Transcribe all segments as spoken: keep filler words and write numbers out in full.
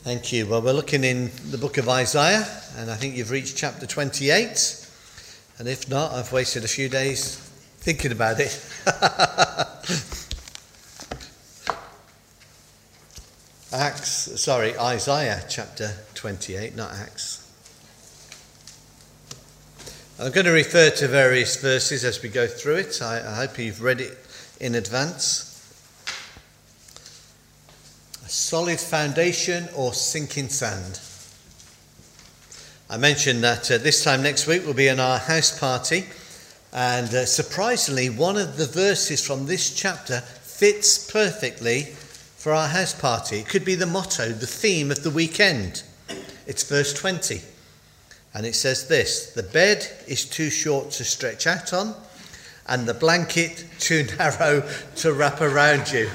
Thank you. Well, we're looking in the book of Isaiah, and I think you've reached chapter twenty-eight. And if not, I've wasted a few days thinking about it. Acts, sorry, Isaiah chapter twenty-eight, not Acts. I'm going to refer to various verses as we go through it. I, I hope you've read it in advance. A solid foundation or sinking sand. I mentioned that uh, this time next week we'll be in our house party, and uh, surprisingly one of the verses from this chapter fits perfectly for our house party. It could be the motto, the theme of the weekend. It's verse twenty, and it says this: the bed is too short to stretch out on, and the blanket too narrow to wrap around you.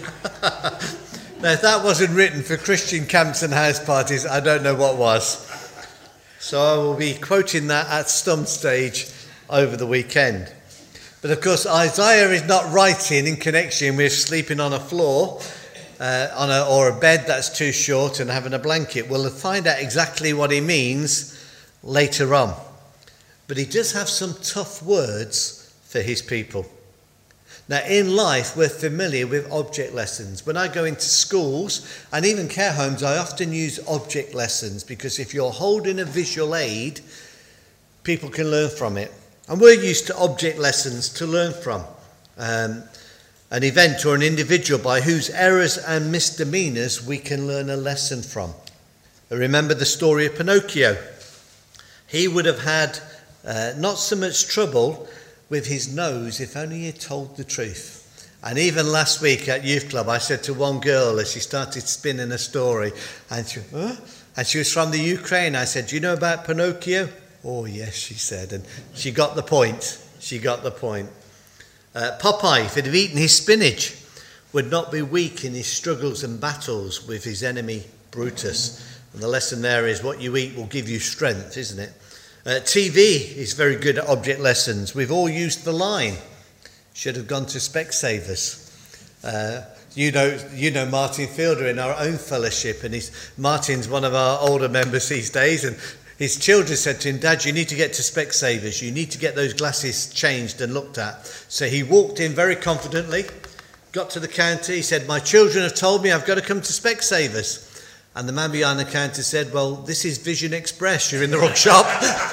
Now, if that wasn't written for Christian camps and house parties, I don't know what was. So I will be quoting that at some stage over the weekend. But of course, Isaiah is not writing in connection with sleeping on a floor uh, on a, or a bed that's too short and having a blanket. We'll find out exactly what he means later on. But he does have some tough words for his people. Now, in life, we're familiar with object lessons. When I go into schools and even care homes, I often use object lessons because if you're holding a visual aid, people can learn from it. And we're used to object lessons to learn from. Um, an event or an individual by whose errors and misdemeanors we can learn a lesson from. I remember the story of Pinocchio. He would have had uh, not so much trouble with his nose if only he had told the truth. And even last week at youth club, I said to one girl as she started spinning a story, and she, huh? and she was from the Ukraine. I said, "Do you know about Pinocchio?" "Oh yes," she said, and she got the point. She got the point. Uh, Popeye, if he'd have eaten his spinach, would not be weak in his struggles and battles with his enemy Brutus. And the lesson there is what you eat will give you strength, isn't it? Uh, T V is very good at object lessons. We've all used the line, should have gone to Specsavers. Uh, you know you know Martin Fielder in our own fellowship, and he's, Martin's one of our older members these days, and his children said to him, "Dad, you need to get to Specsavers. You need to get those glasses changed and looked at." So he walked in very confidently, got to the counter. He said, "My children have told me I've got to come to Specsavers." And the man behind the counter said, "Well, this is Vision Express. You're in the wrong shop."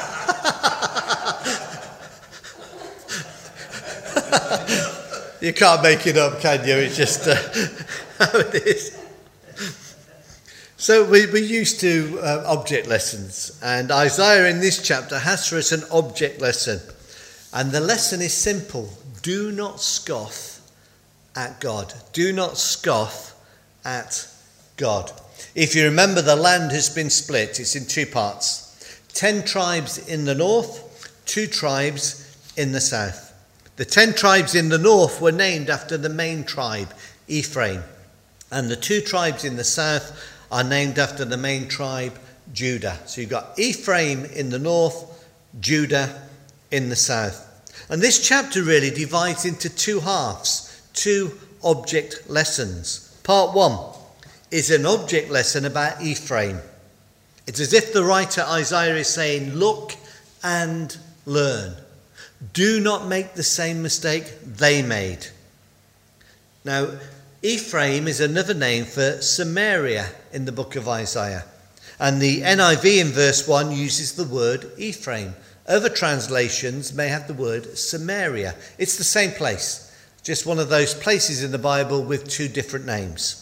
You can't make it up, can you? It's just uh, how it is. So we, we're used to uh, object lessons. And Isaiah in this chapter has for us an object lesson. And the lesson is simple. Do not scoff at God. Do not scoff at God. If you remember, the land has been split. It's in two parts. Ten tribes in the north, two tribes in the south. The ten tribes in the north were named after the main tribe, Ephraim. And the two tribes in the south are named after the main tribe, Judah. So you've got Ephraim in the north, Judah in the south. And this chapter really divides into two halves, two object lessons. Part one is an object lesson about Ephraim. It's as if the writer Isaiah is saying, look and learn. Do not make the same mistake they made. Now, Ephraim is another name for Samaria in the book of Isaiah. And the N I V in verse one uses the word Ephraim. Other translations may have the word Samaria. It's the same place, just one of those places in the Bible with two different names.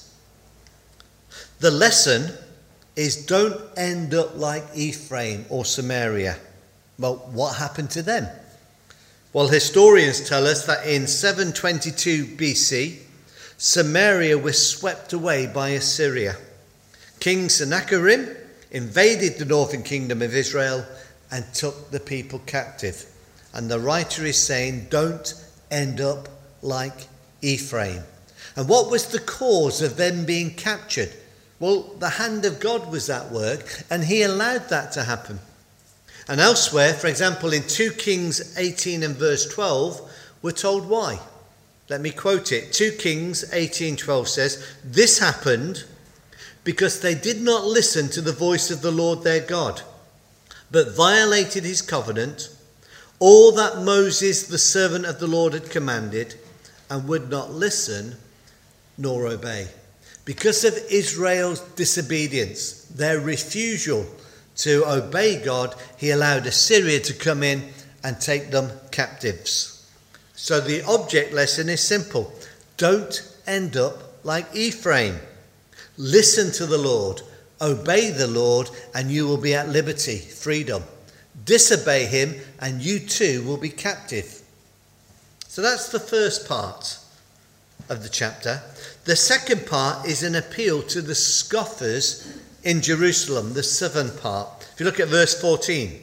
The lesson is don't end up like Ephraim or Samaria. Well, what happened to them? Well, historians tell us that in seven twenty-two B C, Samaria was swept away by Assyria. King Sennacherib invaded the northern kingdom of Israel and took the people captive. And the writer is saying, don't end up like Ephraim. And what was the cause of them being captured? Well, the hand of God was at work, and he allowed that to happen. And elsewhere, for example, in two Kings eighteen and verse twelve, we're told why. Let me quote it. two Kings eighteen twelve says, "This happened because they did not listen to the voice of the Lord their God, but violated his covenant, all that Moses, the servant of the Lord, had commanded, and would not listen nor obey. Because of Israel's disobedience, their refusal to obey God, he allowed Assyria to come in and take them captives. So the object lesson is simple. Don't end up like Ephraim. Listen to the Lord, obey the Lord, and you will be at liberty, freedom. Disobey him, and you too will be captive. So that's the first part of the chapter. The second part is an appeal to the scoffers in Jerusalem, the southern part. If you look at verse fourteen.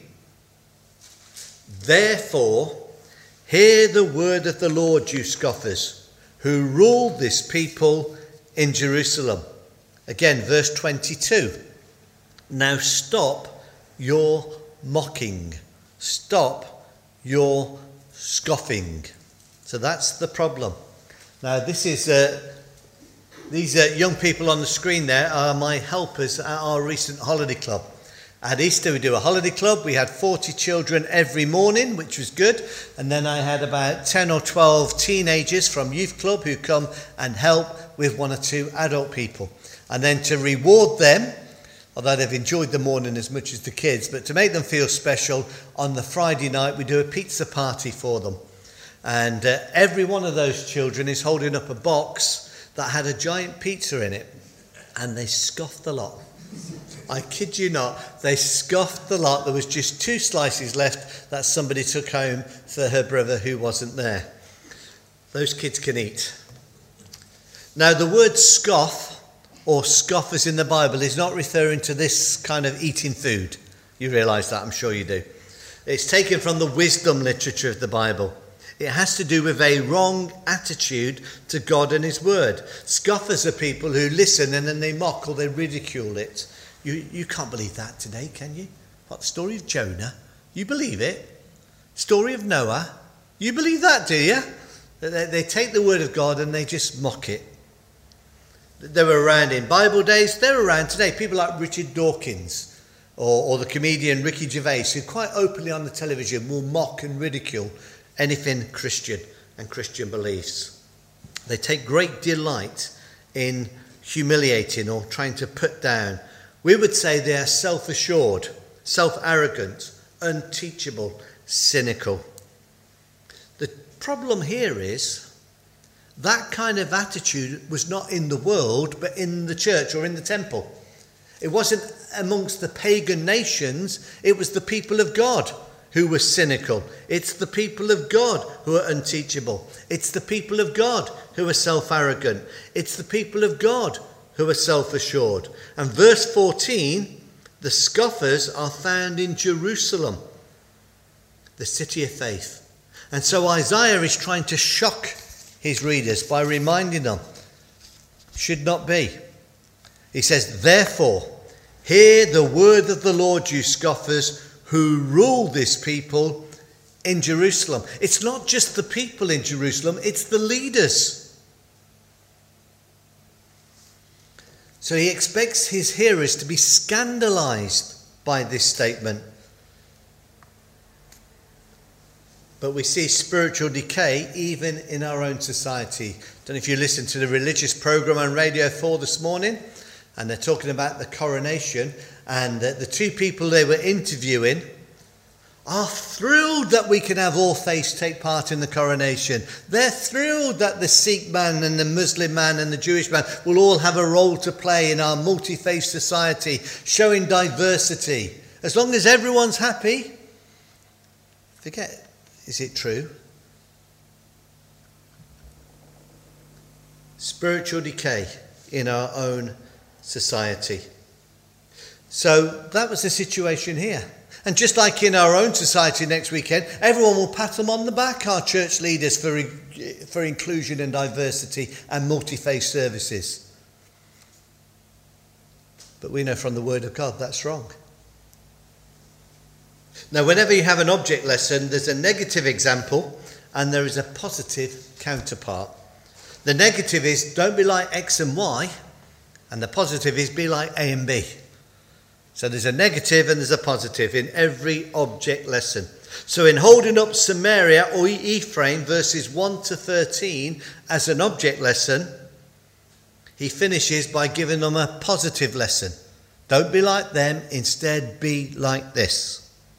Therefore, hear the word of the Lord, you scoffers, who rule this people in Jerusalem. Again, verse twenty-two. Now stop your mocking. Stop your scoffing. So that's the problem. Now this is uh, these uh, young people on the screen there are my helpers at our recent holiday club. At Easter we do a holiday club. We had forty children every morning, which was good. And then I had about ten or twelve teenagers from youth club who come and help with one or two adult people. And then to reward them, although they've enjoyed the morning as much as the kids, but to make them feel special, on the Friday night we do a pizza party for them. And uh, every one of those children is holding up a box that had a giant pizza in it. And they scoffed the lot. I kid you not, they scoffed the lot. There was just two slices left that somebody took home for her brother who wasn't there. Those kids can eat. Now the word scoff or scoffers in the Bible is not referring to this kind of eating food. You realise that, I'm sure you do. It's taken from the wisdom literature of the Bible. It has to do with a wrong attitude to God and his word. Scoffers are people who listen and then they mock or they ridicule it. You, you can't believe that today, can you? What, the story of Jonah? You believe it? Story of Noah? You believe that, do you? They, they take the word of God and they just mock it. They were around in Bible days. They're around today. People like Richard Dawkins or, or the comedian Ricky Gervais, who quite openly on the television will mock and ridicule anything Christian and Christian beliefs. They take great delight in humiliating or trying to put down. We would say they are self-assured, self-arrogant, unteachable, cynical. The problem here is that kind of attitude was not in the world, but in the church or in the temple. It wasn't amongst the pagan nations, it was the people of God who were cynical. It's the people of God who are unteachable. It's the people of God who are self-arrogant. It's the people of God who are self-assured. And verse fourteen, the scoffers are found in Jerusalem, the city of faith. And so Isaiah is trying to shock his readers by reminding them, should not be. He says, therefore, hear the word of the Lord, you scoffers, who rule this people in Jerusalem. It's not just the people in Jerusalem, it's the leaders. So he expects his hearers to be scandalized by this statement. But we see spiritual decay even in our own society. I don't know if you listened to the religious program on Radio four this morning, and they're talking about the coronation, and uh, the two people they were interviewing are thrilled that we can have all faiths take part in the coronation. They're thrilled that the Sikh man and the Muslim man and the Jewish man will all have a role to play in our multi-faith society, showing diversity. As long as everyone's happy. Forget, is it true? Spiritual decay in our own society. So that was the situation here. And just like in our own society next weekend, everyone will pat them on the back, our church leaders, for, for inclusion and diversity and multi-faith services. But we know from the Word of God that's wrong. Now, whenever you have an object lesson, there's a negative example and there is a positive counterpart. The negative is, don't be like X and Y. And the positive is be like A and B. So there's a negative and there's a positive in every object lesson. So in holding up Samaria or Ephraim, verses one to thirteen, as an object lesson, he finishes by giving them a positive lesson. Don't be like them, instead be like this.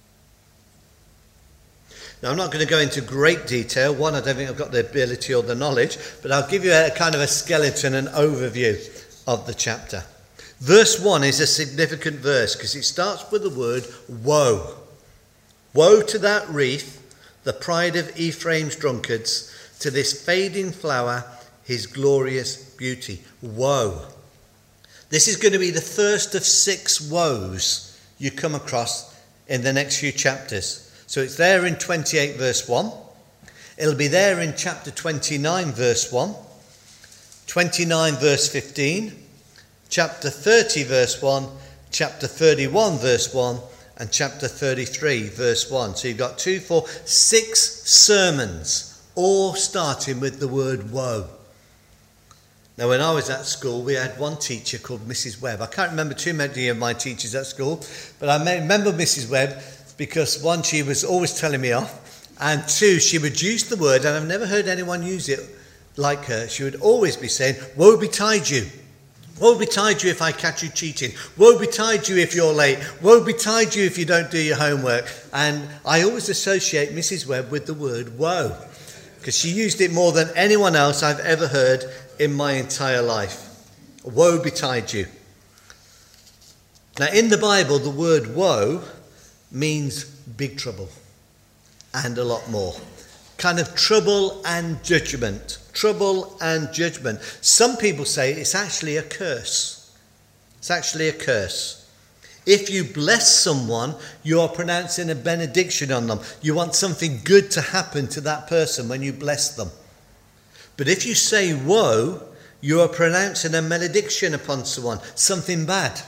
Now, I'm not going to go into great detail. One, I don't think I've got the ability or the knowledge, but I'll give you a kind of a skeleton and overview of the chapter. Verse one is a significant verse because it starts with the word woe. Woe to that wreath, the pride of Ephraim's drunkards, to this fading flower, his glorious beauty. Woe. This is going to be the first of six woes you come across in the next few chapters. So it's there in twenty-eight verse one. It'll be there in chapter twenty-nine verse one, twenty-nine verse fifteen, chapter thirty verse one, chapter thirty-one verse one, and chapter thirty-three verse one. So you've got two, four, six sermons, all starting with the word woe. Now, when I was at school, we had one teacher called Missus Webb. I can't remember too many of my teachers at school, but I remember Missus Webb because, one, she was always telling me off, and two, she would use the word, and I've never heard anyone use it like her. She would always be saying, woe betide you. Woe betide you if I catch you cheating. Woe betide you if you're late. Woe betide you if you don't do your homework. And I always associate Missus Webb with the word woe, because she used it more than anyone else I've ever heard in my entire life. Woe betide you. Now, in the Bible, the word woe means big trouble and a lot more. Kind of trouble and judgment. Trouble and judgment. Some people say it's actually a curse. It's actually a curse. If you bless someone, you are pronouncing a benediction on them. You want something good to happen to that person when you bless them. But if you say woe, you are pronouncing a malediction upon someone, something bad.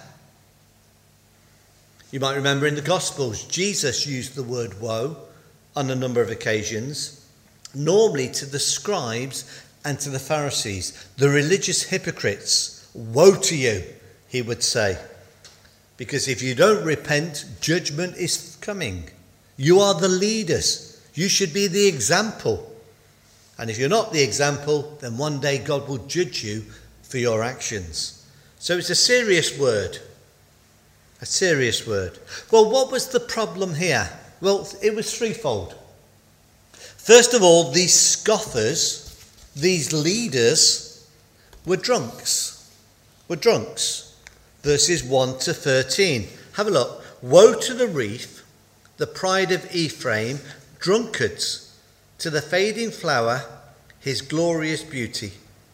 You might remember in the Gospels, Jesus used the word woe on a number of occasions, normally to the scribes and to the Pharisees, the religious hypocrites. Woe to you, he would say, because if you don't repent, judgment is coming. You are the leaders. You should be the example. And if you're not the example, then one day God will judge you for your actions. So it's a serious word. A serious word. Well, what was the problem here? Well, it was threefold. First of all, these scoffers, these leaders, were drunks. Were drunks. Verses one to thirteen. Have a look. Woe to the wreath, the pride of Ephraim, drunkards, to the fading flower, his glorious beauty.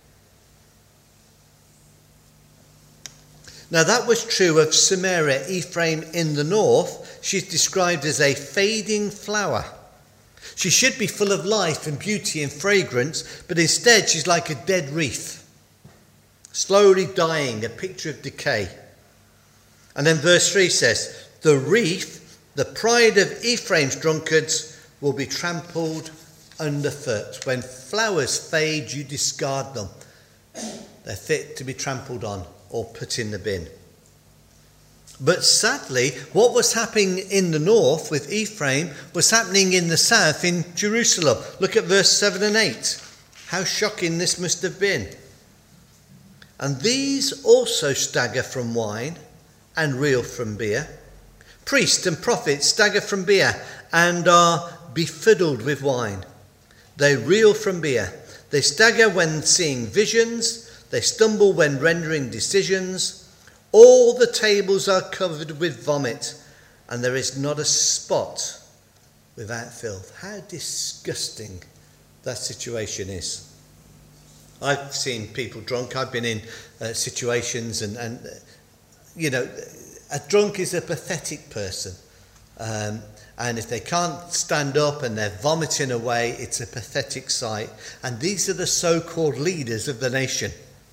Now that was true of Samaria, Ephraim in the north. She's described as a fading flower. She should be full of life and beauty and fragrance, but instead she's like a dead wreath, slowly dying, a picture of decay. And then verse three says, the wreath, the pride of Ephraim's drunkards, will be trampled underfoot. When flowers fade, you discard them. They're fit to be trampled on or put in the bin. But sadly, what was happening in the north with Ephraim was happening in the south in Jerusalem. Look at verse seven and eight. How shocking this must have been. And these also stagger from wine and reel from beer. Priests and prophets stagger from beer and are befuddled with wine. They reel from beer. They stagger when seeing visions. They stumble when rendering decisions. All the tables are covered with vomit, and there is not a spot without filth. How disgusting that situation is. I've seen people drunk. I've been in uh, situations, and, and uh, you know, a drunk is a pathetic person. Um, and if they can't stand up and they're vomiting away, it's a pathetic sight. And these are the so-called leaders of the nation.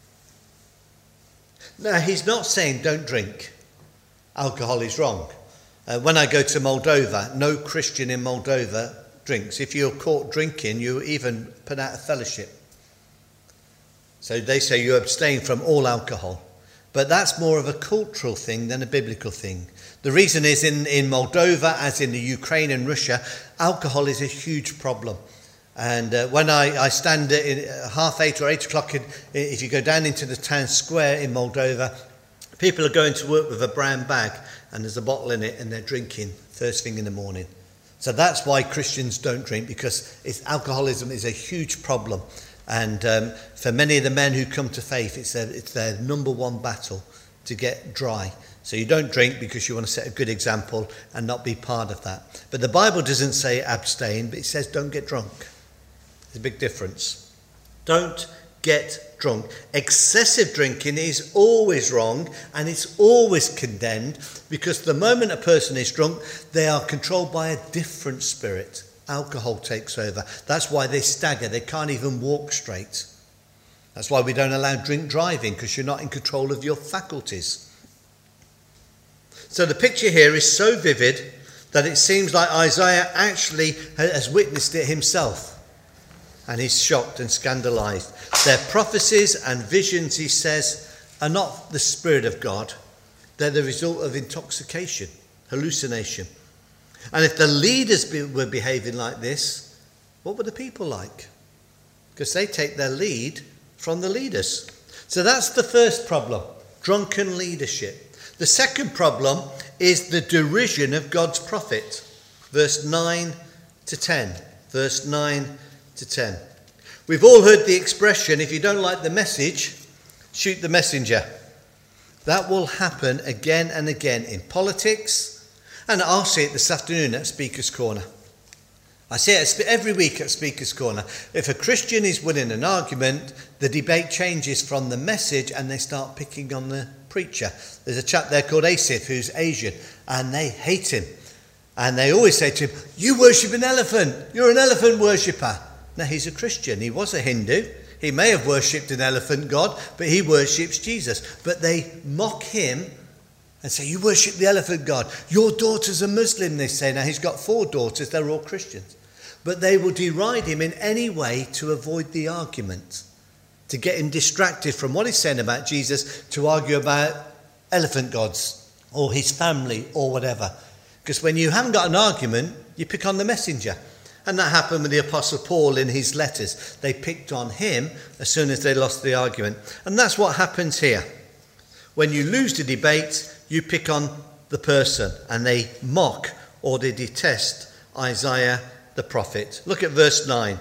Now, he's not saying don't drink. Alcohol is wrong. Uh, when I go to Moldova, no Christian in Moldova drinks. If you're caught drinking, you're even put out of fellowship. So they say you abstain from all alcohol. But that's more of a cultural thing than a biblical thing. The reason is in, in Moldova, as in the Ukraine and Russia, alcohol is a huge problem. And uh, when I, I stand at uh, half eight or eight o'clock, in, if you go down into the town square in Moldova, people are going to work with a brown bag and there's a bottle in it and they're drinking first thing in the morning. So that's why Christians don't drink, because it's, alcoholism is a huge problem. And um, for many of the men who come to faith, it's their, it's their number one battle to get dry. So you don't drink because you want to set a good example and not be part of that. But the Bible doesn't say abstain, but it says don't get drunk. There's a big difference. Don't get drunk. Excessive drinking is always wrong and it's always condemned, because the moment a person is drunk, they are controlled by a different spirit. Alcohol takes over. That's why they stagger. They can't even walk straight. That's why we don't allow drink driving, because you're not in control of your faculties. So the picture here is so vivid that it seems like Isaiah actually has witnessed it himself. And he's shocked and scandalized. Their prophecies and visions, he says, are not the Spirit of God. They're the result of intoxication, hallucination. And if the leaders be, were behaving like this, what were the people like? Because they take their lead from the leaders. So that's the first problem, drunken leadership. The second problem is the derision of God's prophet. Verse nine to ten. Verse nine to ten. We've all heard the expression, if you don't like the message, shoot the messenger. That will happen again and again in politics. And I'll see it this afternoon at Speaker's Corner. I see it every week at Speaker's Corner. If a Christian is winning an argument, the debate changes from the message and they start picking on the preacher. There's a chap there called Asif who's Asian, and they hate him. And they always say to him, you worship an elephant. You're an elephant worshipper. Now, he's a Christian. He was a Hindu. He may have worshipped an elephant god, but he worships Jesus. But they mock him and say, you worship the elephant god. Your daughter's a Muslim, they say. Now, he's got four daughters. They're all Christians. But they will deride him in any way to avoid the argument, to get him distracted from what he's saying about Jesus, to argue about elephant gods or his family or whatever. Because when you haven't got an argument, you pick on the messenger. And that happened with the Apostle Paul in his letters. They picked on him as soon as they lost the argument. And that's what happens here. When you lose the debate, you pick on the person and they mock or they detest Isaiah the prophet. Look at verse nine.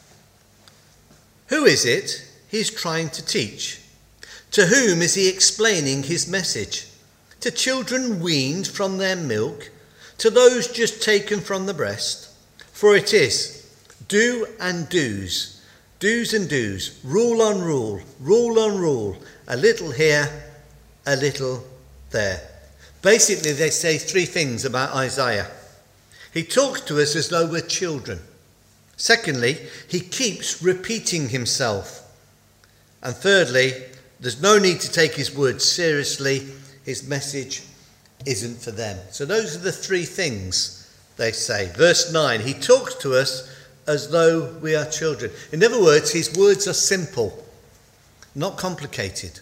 Who is it he's trying to teach? To whom is he explaining his message? To children weaned from their milk? To those just taken from the breast? For it is do and do's, do's and do's, rule on rule, rule on rule, a little here, a little there. Basically, they say three things about Isaiah. He talks to us as though we're children. Secondly, he keeps repeating himself. And thirdly, there's no need to take his words seriously. His message isn't for them. So those are the three things they say. Verse nine, he talks to us as though we are children. In other words, his words are simple, not complicated.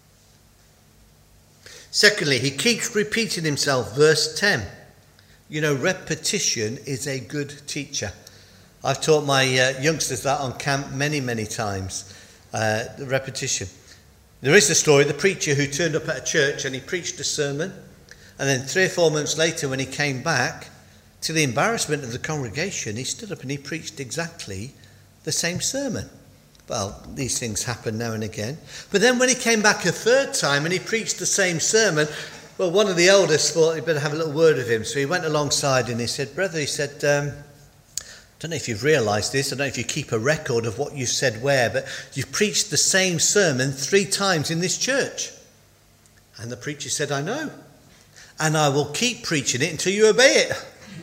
Secondly, he keeps repeating himself. Verse ten. You know, repetition is a good teacher. I've taught my uh, youngsters that on camp many, many times. Uh, the repetition. There is a story, the preacher who turned up at a church and he preached a sermon. And then three or four months later when he came back, to the embarrassment of the congregation, he stood up and he preached exactly the same sermon. Well, these things happen now and again. But then when he came back a third time and he preached the same sermon, well, one of the elders thought he'd better have a little word with him. So he went alongside and he said, brother, he said, um, I don't know if you've realised this, I don't know if you keep a record of what you said where, but you've preached the same sermon three times in this church. And the preacher said, I know. And I will keep preaching it until you obey it.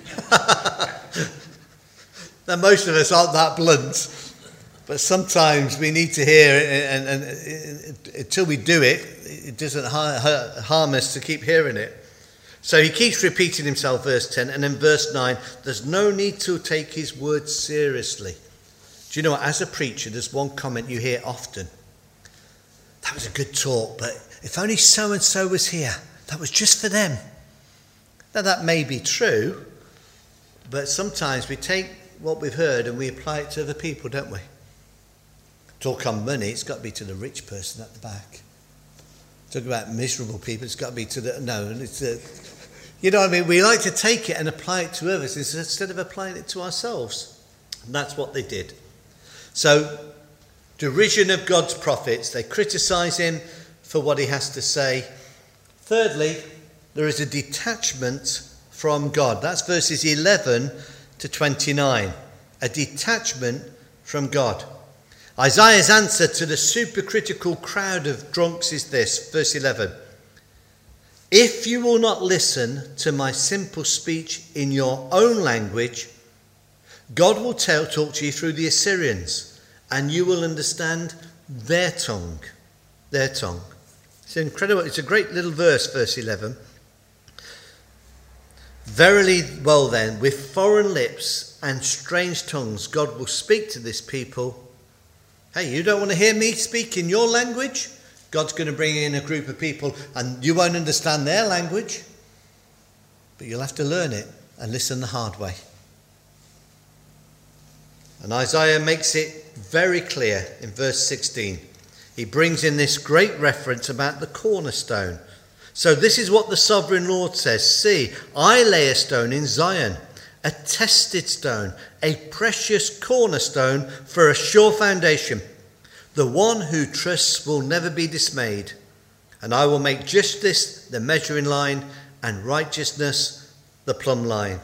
Now, most of us aren't that blunt, but sometimes we need to hear it, and, and, and until we do it, it doesn't harm us to keep hearing it. So he keeps repeating himself, verse ten, and then verse nine, there's no need to take his words seriously. Do you know what? As a preacher, there's one comment you hear often. That was a good talk, but if only so-and-so was here. That was just for them. Now that may be true, but sometimes we take what we've heard and we apply it to other people, don't we? Talk on money, it's got to be to the rich person at the back. Talk about miserable people, it's got to be to the, no, it's a, you know what I mean? We like to take it and apply it to others instead of applying it to ourselves. And that's what they did. So, derision of God's prophets. They criticise him for what he has to say. Thirdly, there is a detachment from God. That's verses eleven to twenty-nine. A detachment from God. Isaiah's answer to the supercritical crowd of drunks is this, verse eleven. If you will not listen to my simple speech in your own language, God will tell, talk to you through the Assyrians, and you will understand their tongue. Their tongue. It's incredible. It's a great little verse, verse eleven. Verily, well then, with foreign lips and strange tongues, God will speak to this people. Hey, you don't want to hear me speak in your language? God's going to bring in a group of people and you won't understand their language. But you'll have to learn it and listen the hard way. And Isaiah makes it very clear in verse sixteen. He brings in this great reference about the cornerstone. So this is what the sovereign Lord says. See, I lay a stone in Zion, a tested stone, a precious cornerstone for a sure foundation. The one who trusts will never be dismayed. And I will make justice the measuring line and righteousness the plumb line.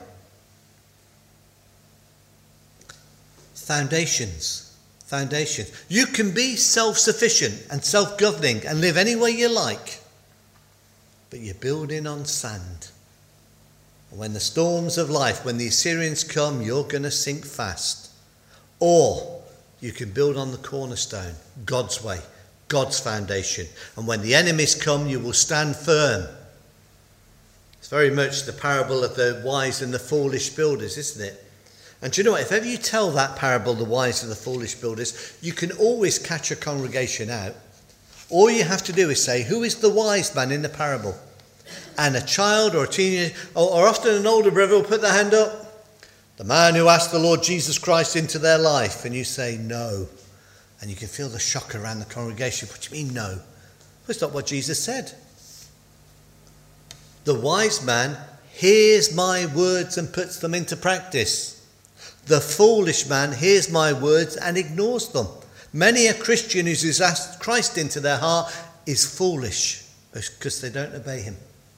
Foundations. Foundations. You can be self-sufficient and self-governing and live any way you like. But you're building on sand. And when the storms of life, when the Assyrians come, you're going to sink fast. Or you can build on the cornerstone, God's way, God's foundation. And when the enemies come, you will stand firm. It's very much the parable of the wise and the foolish builders, isn't it? And do you know what? If ever you tell that parable, the wise and the foolish builders, you can always catch a congregation out. All you have to do is say, who is the wise man in the parable? And a child or a teenager, or, or often an older brother will put their hand up. The man who asked the Lord Jesus Christ into their life. And you say, no. And you can feel the shock around the congregation. What do you mean, no? That's not what Jesus said. The wise man hears my words and puts them into practice. The foolish man hears my words and ignores them. Many a Christian who's asked Christ into their heart is foolish because they don't obey him.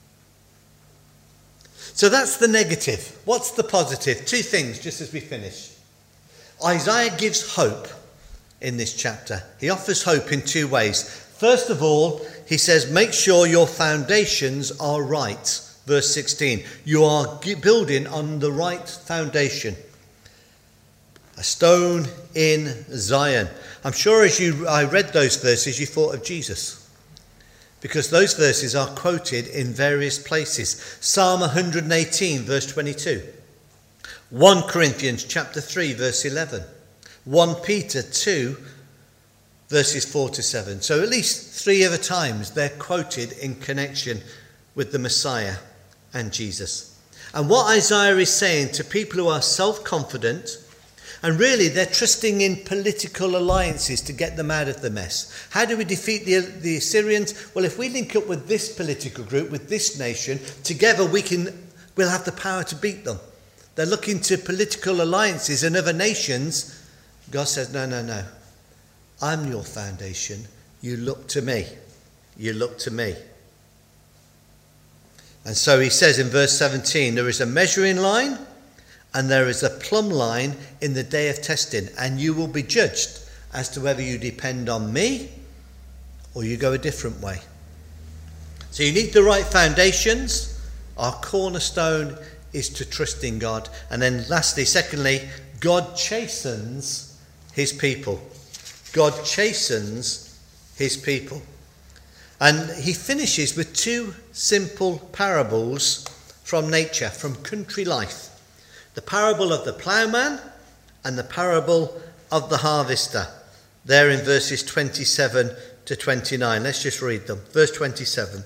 So that's the negative. What's the positive? Two things just as we finish. Isaiah gives hope in this chapter. He offers hope in two ways. First of all, he says, make sure your foundations are right. Verse sixteen, you are building on the right foundation. A stone in Zion. I'm sure as you I read those verses, you thought of Jesus. Because those verses are quoted in various places. Psalm one eighteen, verse twenty-two. First Corinthians chapter three, verse eleven. First Peter two, verses four to seven. So at least three other times they're quoted in connection with the Messiah and Jesus. And what Isaiah is saying to people who are self-confident, and really, they're trusting in political alliances to get them out of the mess. How do we defeat the, the Assyrians? Well, if we link up with this political group, with this nation, together we can, we'll have the power to beat them. They're looking to political alliances and other nations. God says, no, no, no. I'm your foundation. You look to me. You look to me. And so he says in verse seventeen, there is a measuring line, and there is a plumb line in the day of testing, and you will be judged as to whether you depend on me or you go a different way. So you need the right foundations. Our cornerstone is to trust in God. And then lastly, secondly, God chastens his people. God chastens his people. And he finishes with two simple parables from nature, from country life. The parable of the ploughman and the parable of the harvester. There in verses twenty-seven to twenty-nine. Let's just read them. Verse twenty-seven.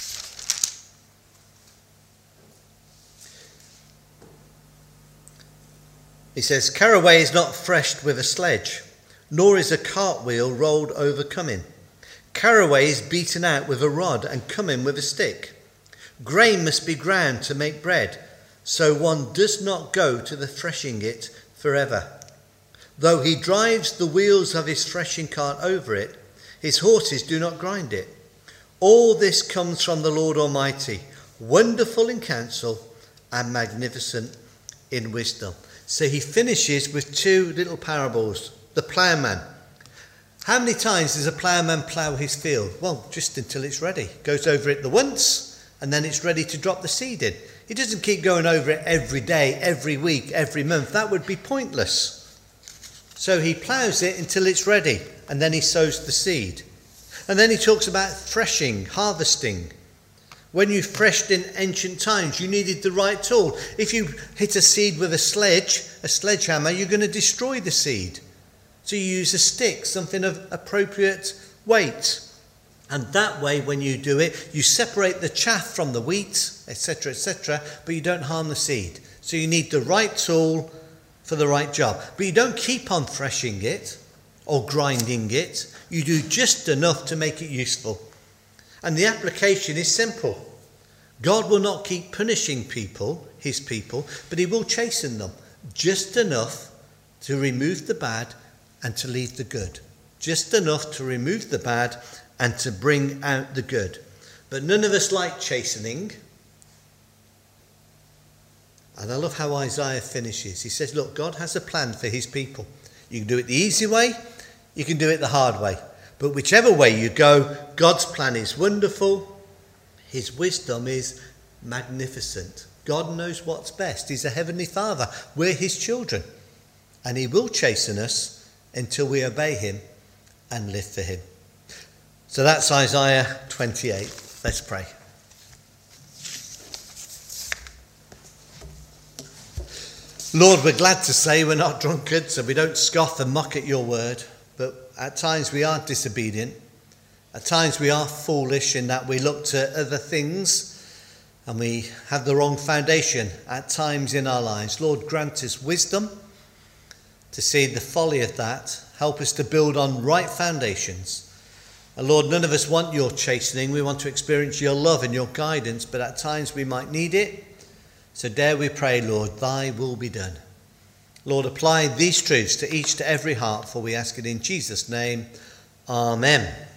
He says, caraway is not threshed with a sledge, nor is a cartwheel rolled over cumin. Caraway is beaten out with a rod and cumin with a stick. Grain must be ground to make bread, so one does not go to the threshing it forever. Though he drives the wheels of his threshing cart over it, his horses do not grind it. All this comes from the Lord Almighty, wonderful in counsel and magnificent in wisdom. So he finishes with two little parables. The ploughman. How many times does a ploughman plough his field? Well, just until it's ready. Goes over it the once, and then it's ready to drop the seed in. He doesn't keep going over it every day, every week, every month. That would be pointless. So he ploughs it until it's ready, and then he sows the seed. And then he talks about threshing, harvesting. When you threshed in ancient times, you needed the right tool. If you hit a seed with a sledge, a sledgehammer, you're going to destroy the seed. So you use a stick, something of appropriate weight. And that way, when you do it, you separate the chaff from the wheat, et cetera, et cetera, but you don't harm the seed. So you need the right tool for the right job. But you don't keep on threshing it or grinding it. You do just enough to make it useful. And the application is simple. God will not keep punishing people, his people, but he will chasten them. Just enough to remove the bad and to leave the good. Just enough to remove the bad and to bring out the good. But none of us like chastening. And I love how Isaiah finishes. He says, look, God has a plan for his people. You can do it the easy way, you can do it the hard way. But whichever way you go, God's plan is wonderful. His wisdom is magnificent. God knows what's best. He's a heavenly Father. We're his children. And he will chasten us until we obey him and live for him. So that's Isaiah twenty-eight. Let's pray. Lord, we're glad to say we're not drunkards and we don't scoff and mock at your word. But at times we are disobedient. At times we are foolish in that we look to other things and we have the wrong foundation at times in our lives. Lord, grant us wisdom to see the folly of that. Help us to build on right foundations. And Lord, none of us want your chastening. We want to experience your love and your guidance, but at times we might need it. So dare we pray, Lord, thy will be done. Lord, apply these truths to each, to every heart, for we ask it in Jesus' name. Amen.